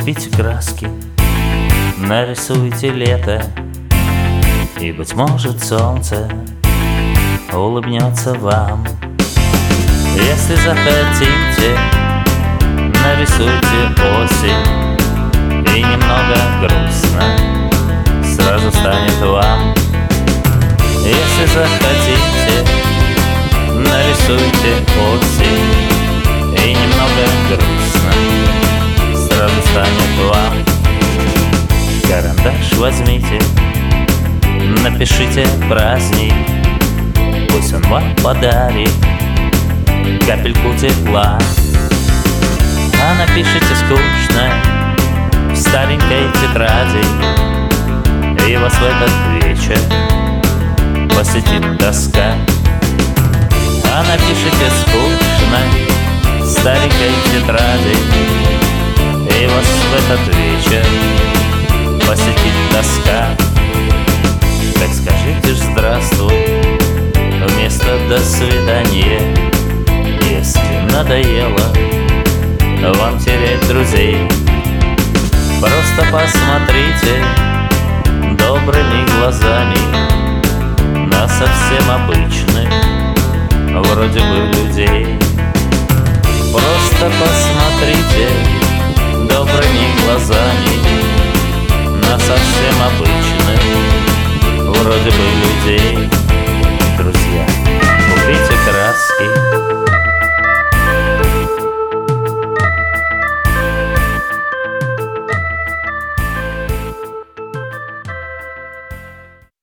Купите краски, нарисуйте лето, и, быть может, солнце улыбнется вам. Если захотите, нарисуйте осень, и немного грустно сразу станет вам. Если захотите, нарисуйте осень, и немного грустно сразу станет вам. Карандаш возьмите, напишите праздник, пусть он вам подарит капельку тепла. А напишите скучно в старенькой тетради, и вас в этот вечер посетит тоска. А напишите скучно в старенькой тетради, и вас в этот вечер посетит тоска. Так скажите ж здравствуй вместо до свидания, если надоело вам терять друзей. Просто посмотрите добрыми глазами на совсем обычных, вроде бы, людей. Просто посмотрите добрыми глазами на совсем обычных, вроде бы, людей.